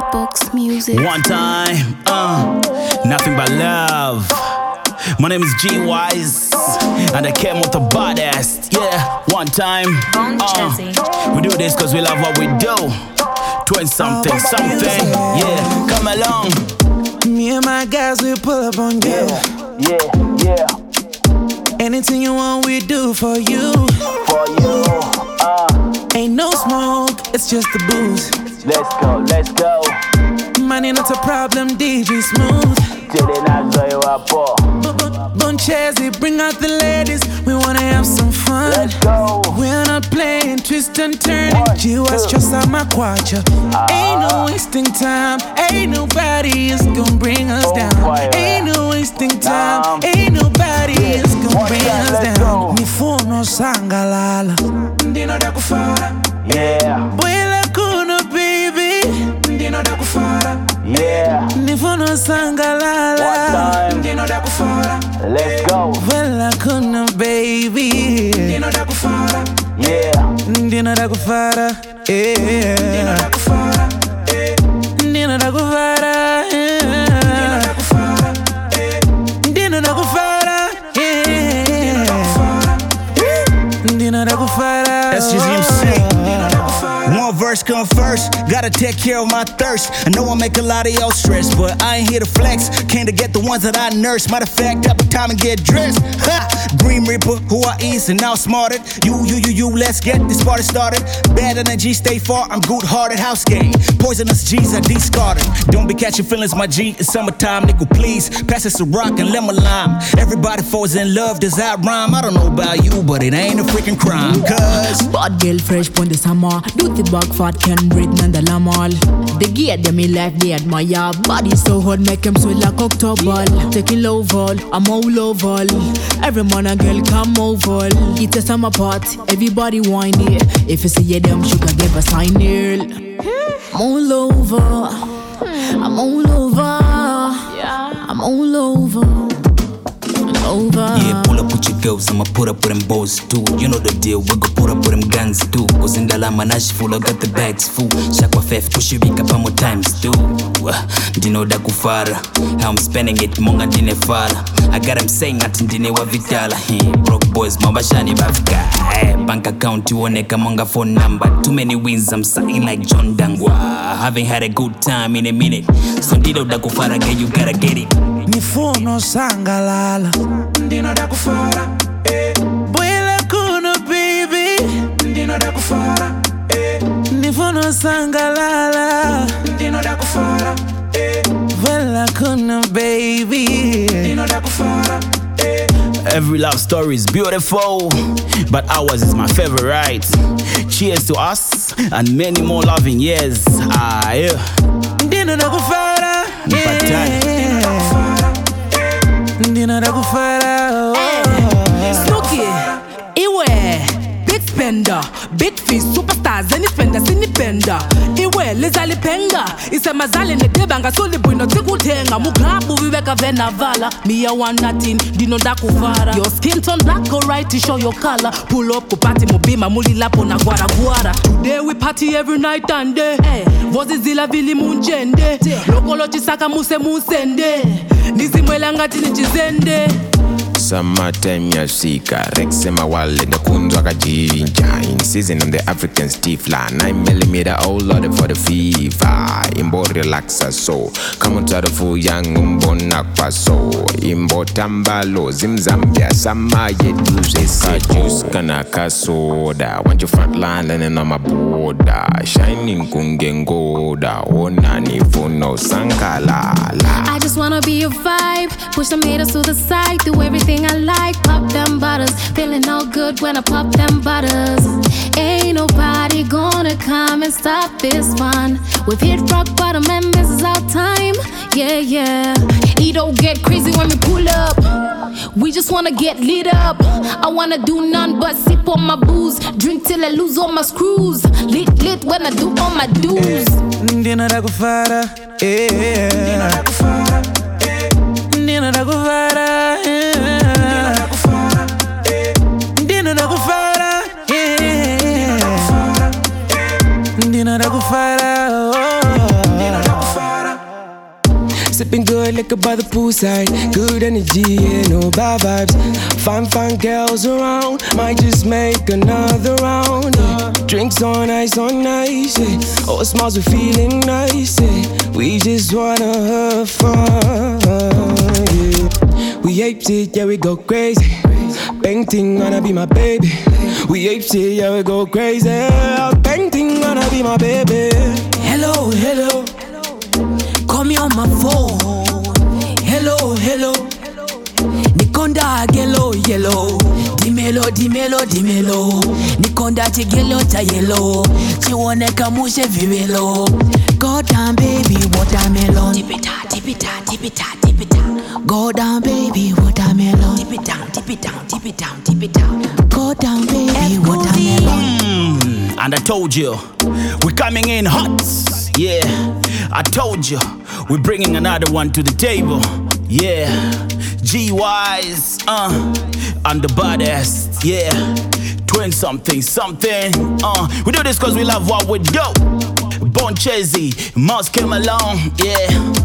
Box Music. One time, nothing but love. My name is G Wise, and I came with the baddest. Yeah, one time. We do this cause we love what we do. Twin something. Yeah, come along. Me and my guys, we pull up on you. Yeah. Anything you want, we do for you. For you. Ain't no smoke, it's just the booze. Let's go. Money not a problem, DJ Smooth. Bonchezi, bring out the ladies. We wanna have some fun. Let's go. We're not playing twist and turn. You was just on my quacha. Ain't no wasting time. Ain't nobody is gonna bring us down. Ain't no wasting time. Ain't nobody is gonna bring us down. Mifuno sangalala. Ndino da kufara. Yeah. Bwela kuna baby. Ndino da kufara. Yeah. Nifuno sangalala. One time. Ndino da kufara. Let's go. Bwela kuna baby. Ndino da kufara. Yeah. Ndino da kufara. Yeah. Ndino da kufara. Ndino da kufara. Ndino da kufara. Ndino da kufara. That's just him saying. One verse come first, gotta take care of my thirst. I know I make a lot of y'all stress, but I ain't here to flex. Came to get the ones that I nurse. Matter of fact, up time and get dressed. Ha! Green Reaper, who I is and now smarted. You, let's get this party started. Bad energy, stay far, I'm good-hearted, house game. Poisonous G's are discarded. Don't be catching feelings, my G. It's summertime, nigga, please. Pass us a rock and lemon lime. Everybody falls in love, does that rhyme? I don't know about you, but it ain't a freaking crime. Cause bad girl fresh pon the summer. Do the back fat can breathe and the lamal. They get them in life, they admire. Body so hot, make them sweat like October. Taking low vol, I'm all over. Every man and girl come over. It's a summer party, everybody whine it. If you see them, sugar give a sign here. I'm all over. I'm all over. I'm all over. Yeah, pull up with your girls, I'ma put up with them boys too. You know the deal, we go put up with them guns too. Cause in Dalama Nash full, I got the bags full. Shakwa Fef, push your week up more times too. Dino da kufara, how I'm spending it, monga dine fara. I got them saying at Dine wa vitala. Broke boys, mabashani bafka. Bank account, you oneka monga phone number. Too many wins, I'm sighing like John Dangwa. Haven't had a good time in a minute. So Dino da kufara, girl, you gotta get it. Nifuno sangalala. Ndino da kufara. Bwela kuna baby. Ndino da kufara. Nifuno sangalala. Ndino da kufara. Bwela kuna baby. Ndino da kufara. every love story is beautiful, but ours is my favorite. Cheers to us and many more loving years. Ndino da kufara. Ndino da kufara. Snooki, Iwe, big spender, big fish, superstars, any spenders, independent. Iwe, lezali penga, isemazali nedebanga, soli bwino tikutenga. Mugrabu viveka vena vala, miya wanatin, dino da kufara. Your skin tone black or right to show your color. Pull up kupati mubima, muli lapo na gwara gwara. Today we party every night and day. Vozi zila vili munjende, lokolo chisaka muse musende. Nizimwela ngati nichizende. Summertime yashika Rexema wale ndakunzwa kajinja. In season on the African stifler 9mm all loaded for the fever. Imbo relaxa so Come to the full young mbona kwa so Imbo tambalo zimzambia Sama yeduze Kajus kana kasoda Want your front line and on my border Shining kungengoda Ona nifuno sankalala. I just wanna be a vibe. Push the haters to the side. Do everything I like. Pop them butters. Feeling all good when I pop them butters. Ain't nobody gonna come and stop this fun. We've hit rock bottom and this is our time. Yeah. It don't get crazy when we pull up. We just wanna get lit up. I wanna do none but sip on my booze. Drink till I lose all my screws. Lit when I do all my dues. Ndino da kufara. Ndino da kufara. Ndino da kufara. Ndino da kufara. Ndino da kufara. Sipping good liquor by the poolside. Good energy, yeah, no bad vibes. Fine girls around. Might just make another round, yeah. Drinks on ice, yeah. All smiles, we're feeling nice, yeah. We just wanna have fun, yeah. We apes it, yeah, we go crazy. Painting wanna be my baby. We apes it, yeah, we go crazy. Painting wanna be my baby. Hello, hello. Call me on my phone. Hello, hello. Nikonda gelo yellow. Dimelo. Nikonda chigelo cha yellow. Chiwoneka mushe vivelo. Go down, baby, watermelon. Tip it out. Go down, baby, watermelon. Tip it down. Go down, baby, watermelon. And I told you, we're coming in hot. Yeah, I told you, we're bringing another one to the table. Yeah, G-Wise, and the baddest. Yeah, twin something. We do this cause we love what we do. Bon Chezzy, Mouse came along. Yeah.